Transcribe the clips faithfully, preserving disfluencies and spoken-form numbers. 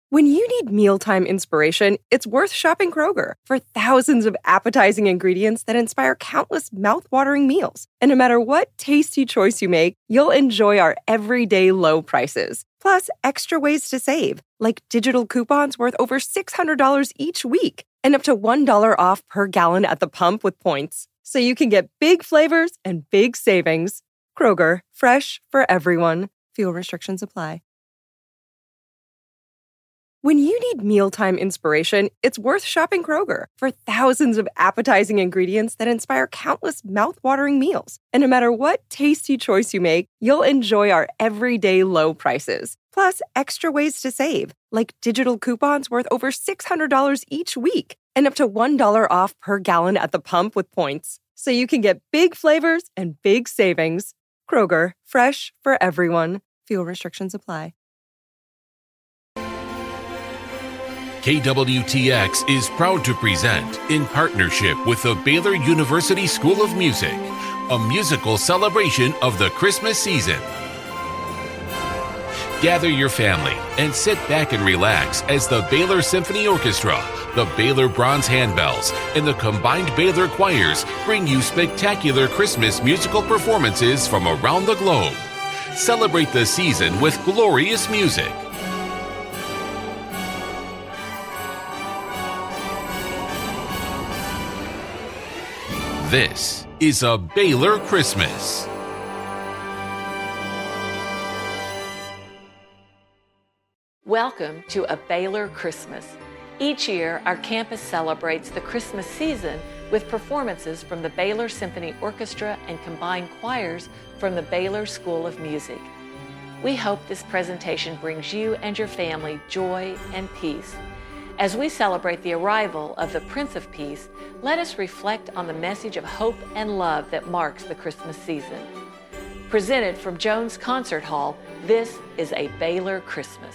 When you need mealtime inspiration, it's worth shopping Kroger for thousands of appetizing ingredients that inspire countless mouth-watering meals. And no matter what tasty choice you make, you'll enjoy our everyday low prices. Plus, extra ways to save, like digital coupons worth over six hundred dollars each week and up to one dollar off per gallon at the pump with points. So you can get big flavors and big savings. Kroger, fresh for everyone. Fuel restrictions apply. When you need mealtime inspiration, it's worth shopping Kroger for thousands of appetizing ingredients that inspire countless mouth-watering meals. And no matter what tasty choice you make, you'll enjoy our everyday low prices. Plus, extra ways to save, like digital coupons worth over six hundred dollars each week and up to one dollar off per gallon at the pump with points. So you can get big flavors and big savings. Kroger, fresh for everyone. Fuel restrictions apply. K W T X is proud to present, in partnership with the Baylor University School of Music, a musical celebration of the Christmas season. Gather your family and sit back and relax as the Baylor Symphony Orchestra, the Baylor Bronze Handbells, and the combined Baylor choirs bring you spectacular Christmas musical performances from around the globe. Celebrate the season with glorious music. This is a Baylor Christmas. Welcome to A Baylor Christmas. Each year, our campus celebrates the Christmas season with performances from the Baylor Symphony Orchestra and combined choirs from the Baylor School of Music. We hope this presentation brings you and your family joy and peace. As we celebrate the arrival of the Prince of Peace, let us reflect on the message of hope and love that marks the Christmas season. Presented from Jones Concert Hall, this is A Baylor Christmas.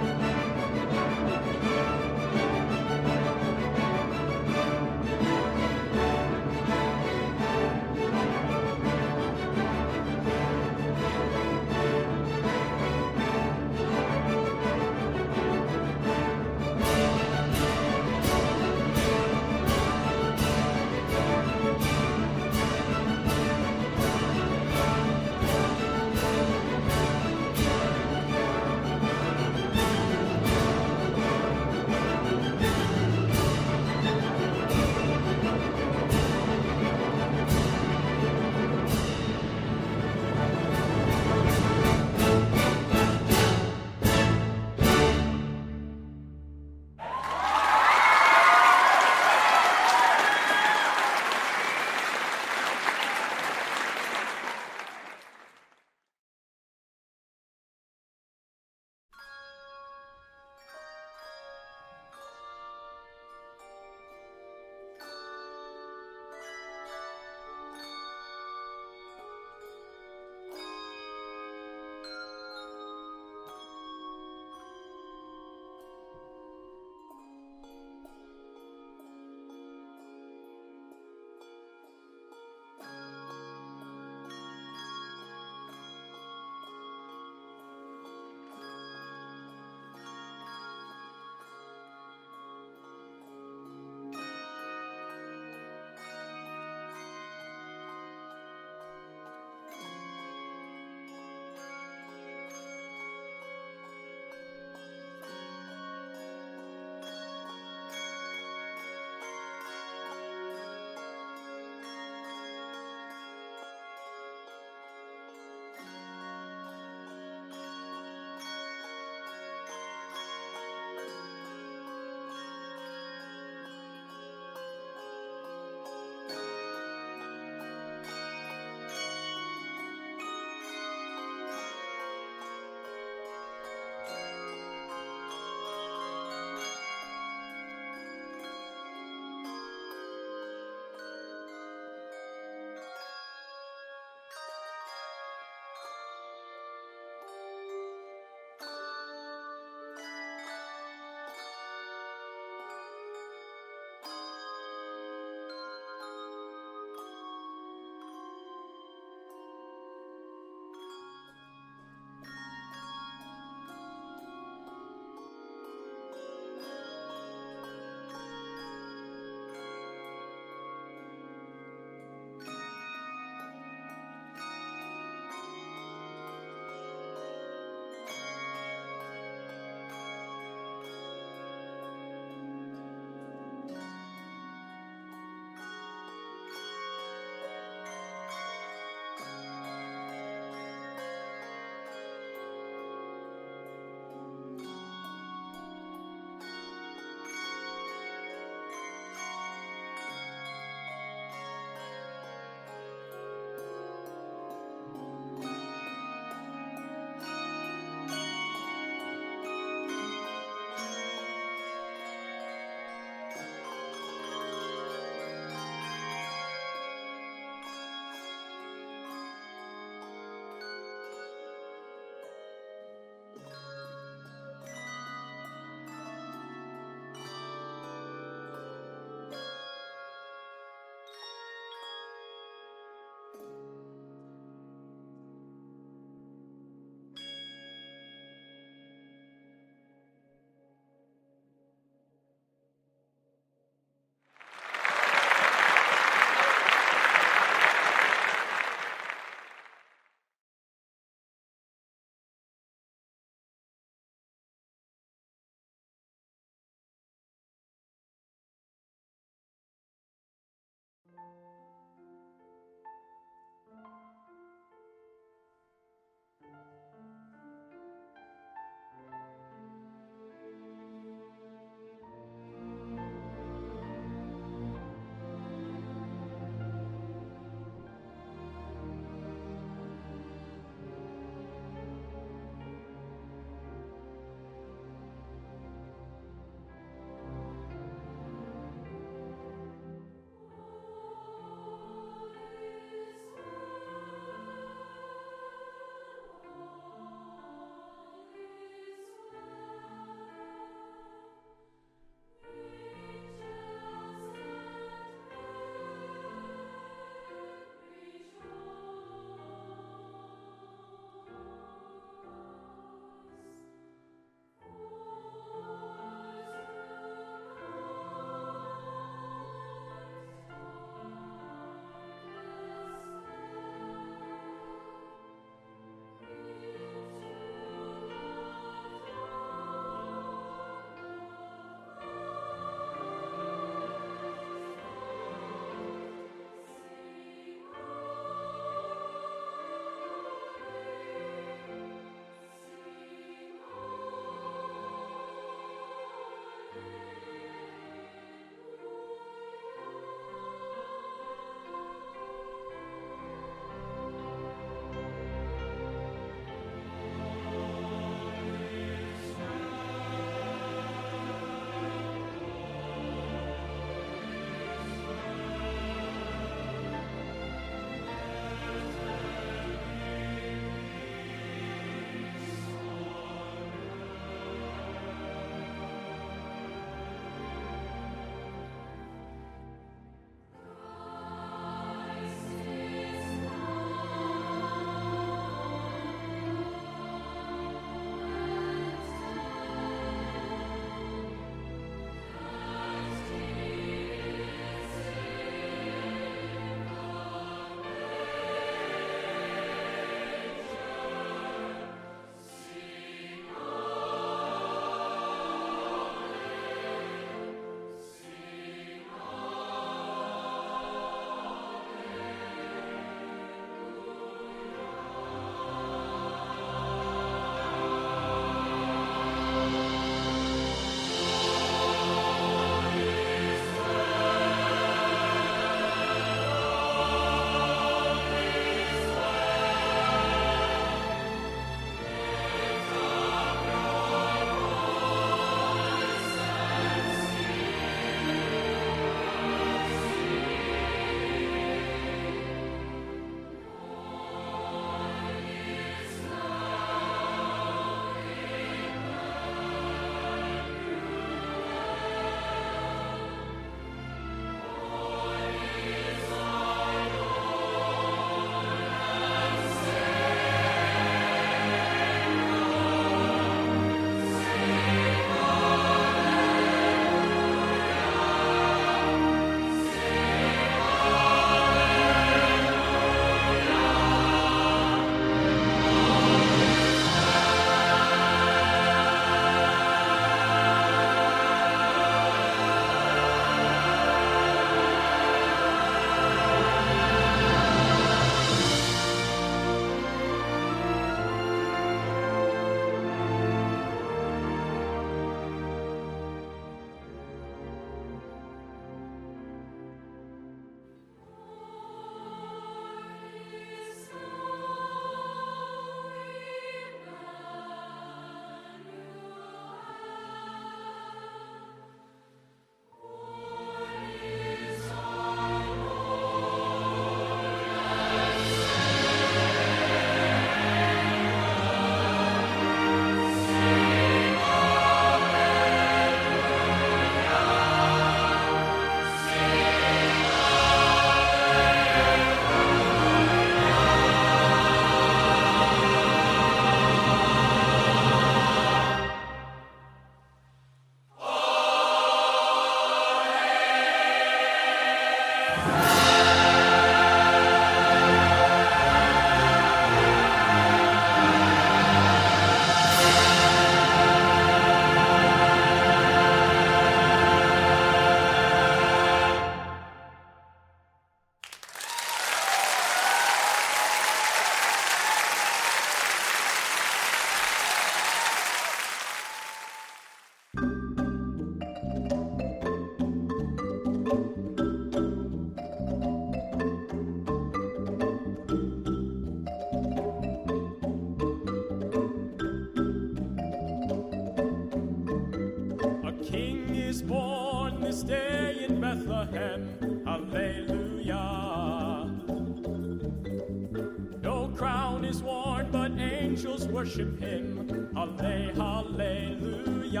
Worship him, halle, hallelujah.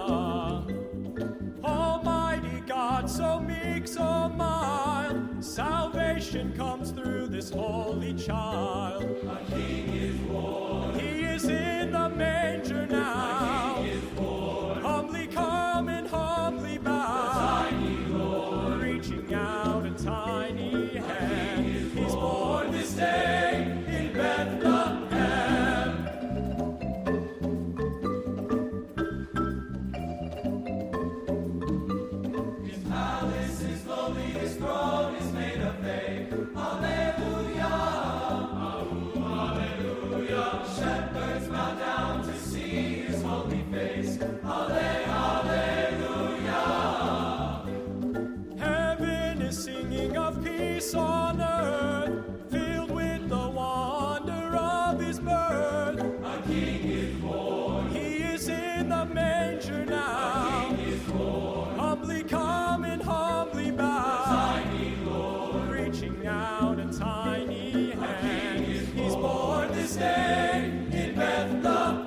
Almighty God, so meek, so mild, salvation comes through this holy child. A king is born. He is in the manger now. A king is born. Humbly come and humbly bow. The tiny Lord, reaching out a tiny hand. He's born. born this day in Bethlehem. On earth, filled with the wonder of his birth. A king is born. He is in the manger now. A king is born. Humbly come and humbly bow. The tiny Lord, reaching out a tiny hand. He's born this day in Bethlehem.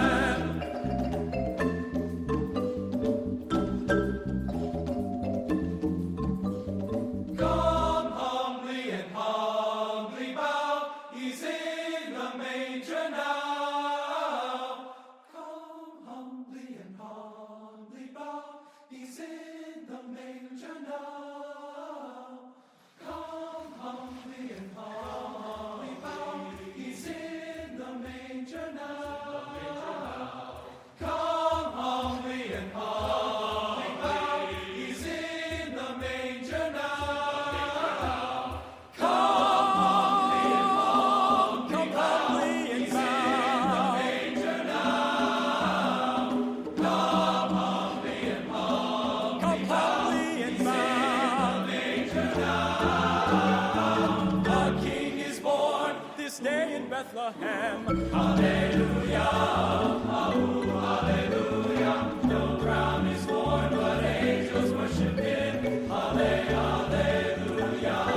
Bethlehem. Hallelujah, hallelujah. No crown is born, but angels worship him. Hallelujah.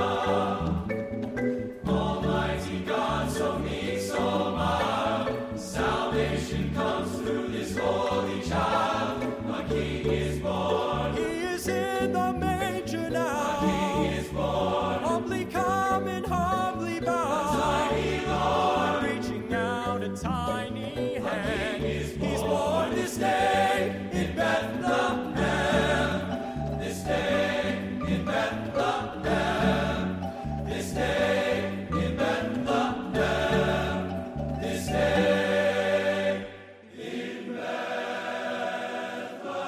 Almighty God, so meek, so mild, salvation comes through this holy child. A king is born. He is in the manger now. A king is born. Humbly come and humbly bow. Lord, reaching out a tiny hand. He's born this day in Bethlehem. This day in Bethlehem. This day in Bethlehem. This day in Bethlehem.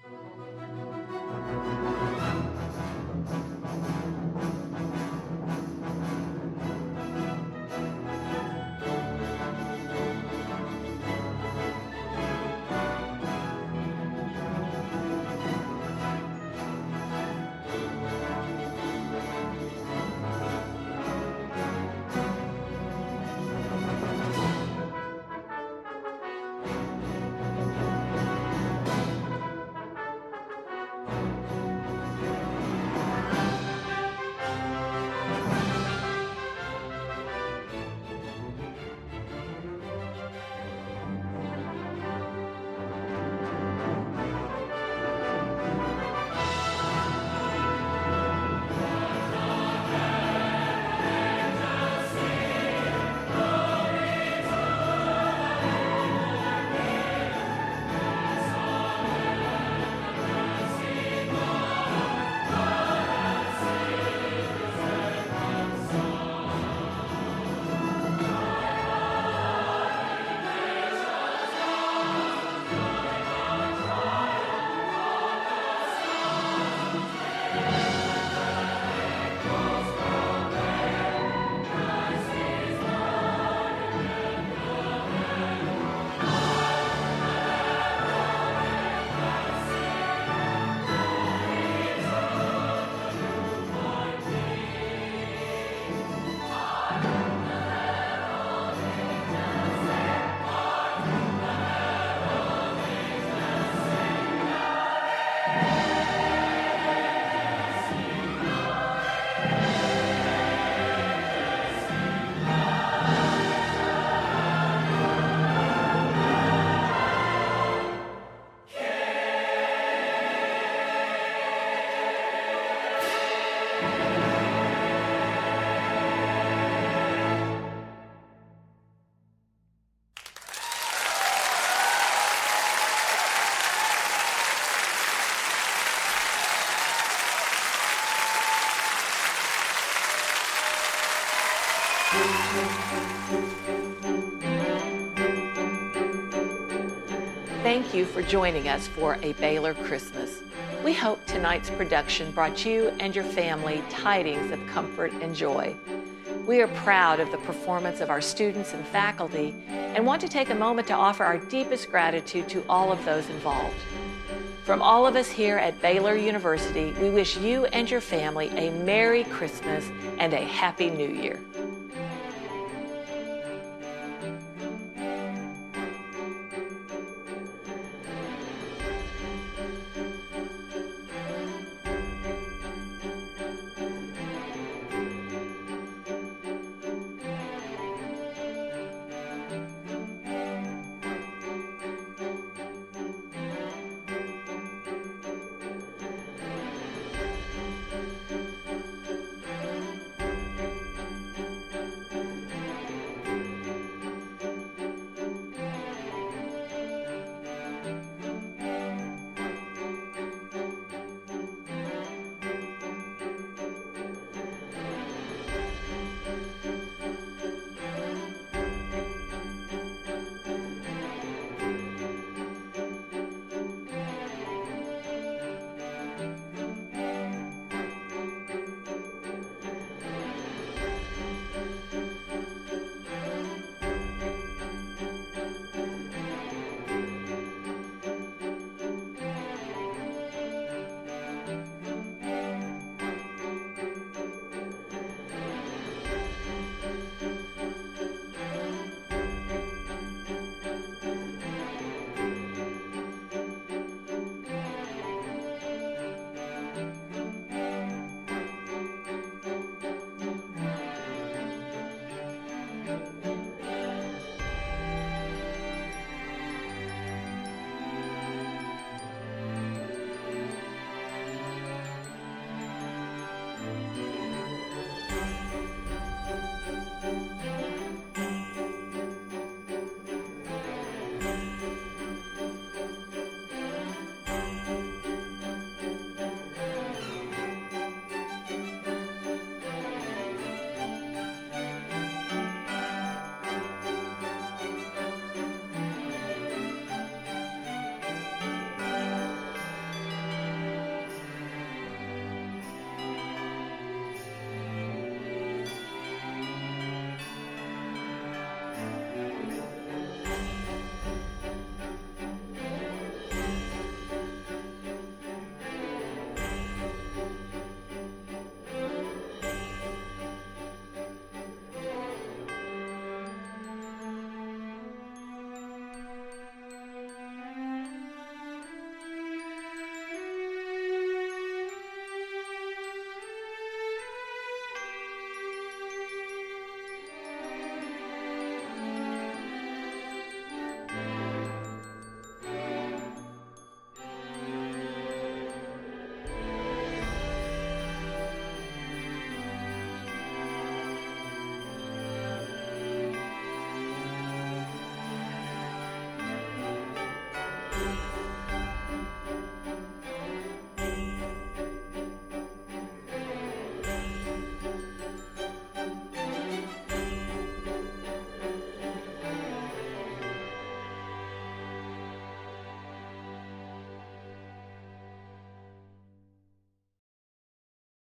Thank you for joining us for A Baylor Christmas. We hope tonight's production brought you and your family tidings of comfort and joy. We are proud of the performance of our students and faculty and want to take a moment to offer our deepest gratitude to all of those involved. From all of us here at Baylor University, we wish you and your family a Merry Christmas and a Happy New Year.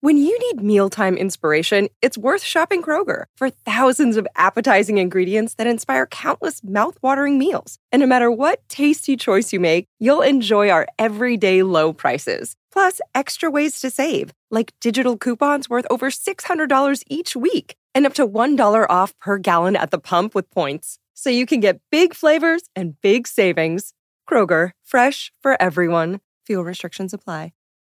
When you need mealtime inspiration, it's worth shopping Kroger for thousands of appetizing ingredients that inspire countless mouth-watering meals. And no matter what tasty choice you make, you'll enjoy our everyday low prices. Plus, extra ways to save, like digital coupons worth over six hundred dollars each week and up to one dollar off per gallon at the pump with points. So you can get big flavors and big savings. Kroger, fresh for everyone. Fuel restrictions apply.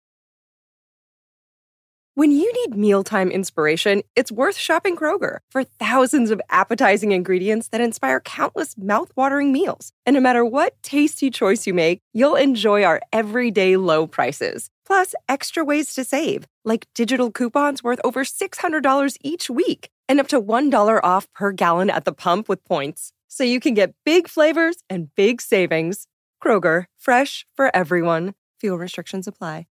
When you need mealtime inspiration, it's worth shopping Kroger for thousands of appetizing ingredients that inspire countless mouth-watering meals. And no matter what tasty choice you make, you'll enjoy our everyday low prices. Plus, extra ways to save, like digital coupons worth over six hundred dollars each week and up to one dollar off per gallon at the pump with points. So you can get big flavors and big savings. Kroger, fresh for everyone. Fuel restrictions apply.